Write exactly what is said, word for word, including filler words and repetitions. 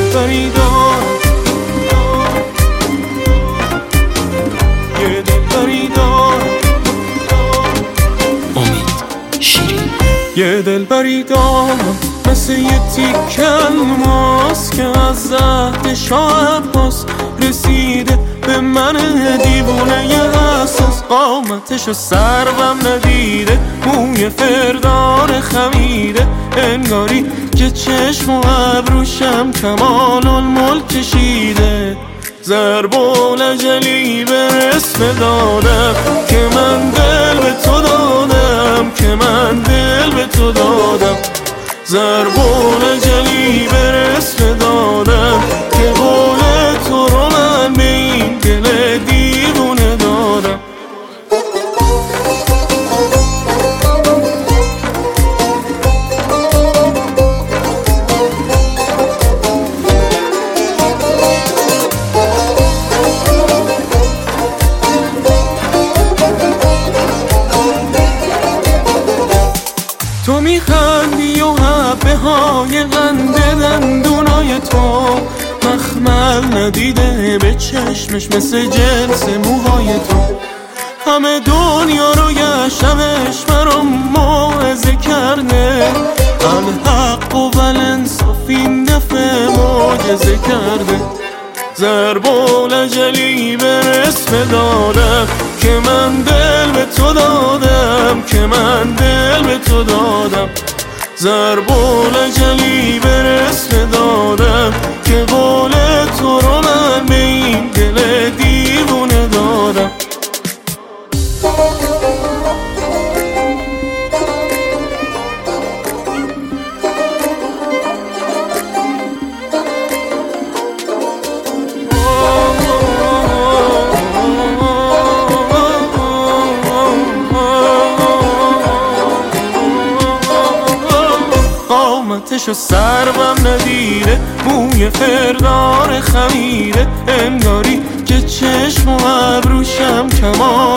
دلبری دارم، یه دلبری دارم. امید شیرین. یه دلبری دارم مثل یه تیک الماس که از زهد شاه عباس رسیده به من دیوونه ی حساس. قامتشو سربم ندیده، موی فردار خمیده، انگاری که چشم و ابروشم کمال الملک کشیده. ضرب العجلی به اسم دادم که من دل به تو دادم، که من دل به تو دادم. ضرب العجلی به اسم دادم که قول تو رو من به این دل دیوونه دادم. تو میخندی و حبه های قنده دندونای تو مخمل ندیده به چشمش مثل جنس موهای تو. همه دنیا رو گشتمش مرا موعظه کرده، الحق و والانصاف این دفعه معجزه کرده. ضرب العجلی به اسم دادم که من دل به تو دادم، که من دل به تو دادم. ضرب العجلی به اسم دادم که قول تو رو من به این دل دیوونه دادم. قامتشو سربم ندیده، موی فردار خمیده، انگاری که چشم و ابروشم کمان